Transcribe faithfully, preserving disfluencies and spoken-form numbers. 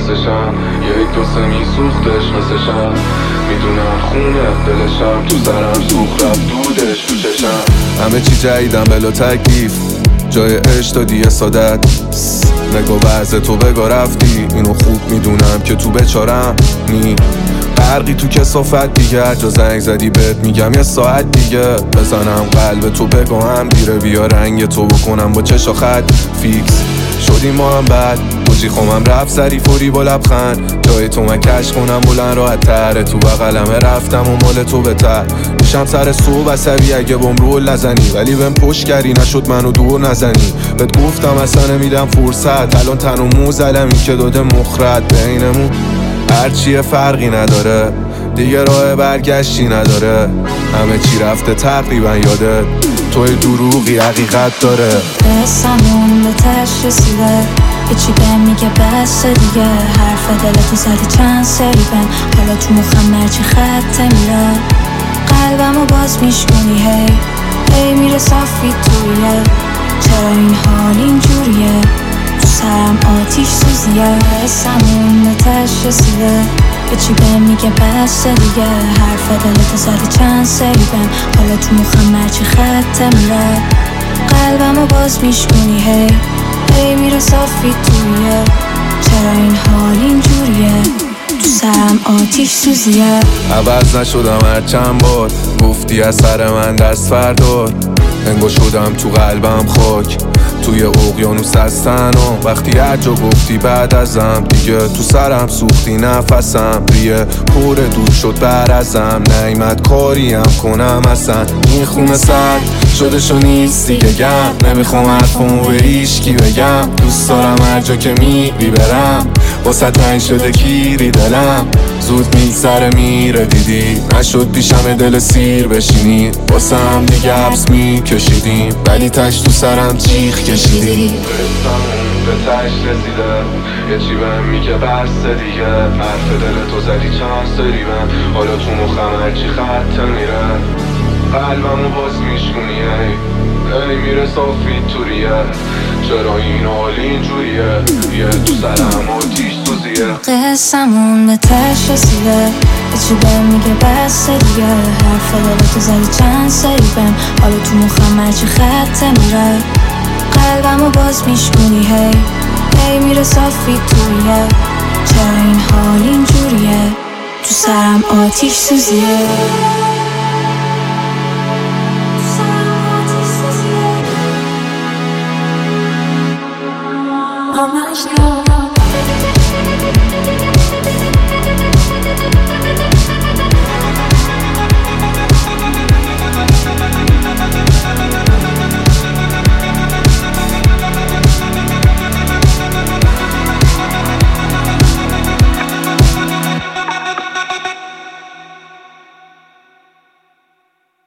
حسشم، یک دو سه میسوختش مثل شم. میدونم خونه دلشم، تو سرم سوخت رفت دودش تو چشم. همه چی جدیدم بلا تکلیف، جای عشق دادی یه سادت. نگو وضع تو بگا رفتی، اینو خوب میدونم که تو بچارم نی برقی تو کسافت دیگه. هر جا زنگ زدی بهت میگم یه ساعت دیگه بزنم قلب تو بگو هم دیره. بیا رنگ تو بکنم با چشا خط فیکس شدیم ما هم بعد بوجی خومم رفت سری فوری با لبخند. جای تو من کش کنم بلند راحت تره، تو بغلمه رفتم و مال تو بهتر میشم سر صبح عصبی اگه بام رول نزنی، ولی بهم پشت کردی نشد منو دور نزنی. بهت گفتم اصلا نمیدم فرصت، الان تن و موز علمی که داده مخرد بینمون هرچیه فرقی نداره دیگه، راه برگشتی نداره. همه چی رفته تقریبا یاده، توی دروغی حقیقت داره. قصمون به تش رسیده، یه چی بهم میگه بس دیگه. حرف دلتو زدی چند سری بهم، حالا تو مخم مرچی خطه میره. قلبمو باز میشکنی هی هی میره صافی تویه. چرا این حال اینجوریه، تو سرم آتیش سوزیه. قصمون به تش رسیده، یه چی بهم میگه بس دیگه. حرف دلتو زدی چند سری بهم، حالا تو مخم مرچی خطه میره. قلبمو باز میشکنی هی هی میره صافی تویه. چرا این حال اینجوریه، تو سرم آتیش سوزیه. عوض نشدم هر چند بار گفتی از سر من دست فردار. انگو شدم تو قلبم خاک، توی اقیانوس هستن و وقتی هر جا گفتی بعد ازم دیگه تو سرم سوختی نفسم. ریه پر دور شد بر ازم، نیمت کاریم کنم اصلا. این خونه سرد شده شو نیست دیگه گم، نمیخوام حرفمو به هیچکی بگم. دوست دارم هر جا که میری برم، واسه تنگ شده کیری دلم. زود میگذره میره دیدی، نشد پیشم دل سیر بشینی. واسه هم دیگه حبس میکشیدیم، ولی تش تو سرم چیخ کشیدی. قصمون به تش رسیده، یه چی بهم میگه بس دیگه. حرف دل تو زدی چند سری بهم، حالا تو مخم هرچی خطه میره. قلبمو باز میشکنی هی هی میره صافی توریه. چرا این حال اینجوریه، یه تو سرم آتیش سوزیه. قصمون به تش رسیده، یه چی بهم میگه بس دیگه. حرف دلتو زدی چند سری بهم، حالا تو مخم هرچی خطه میره. قلبمو باز میشکنی هی هی میره صافی تویه. چرا این حال اینجوریه، تو سرم آتیش سوزیه. I'm not sure.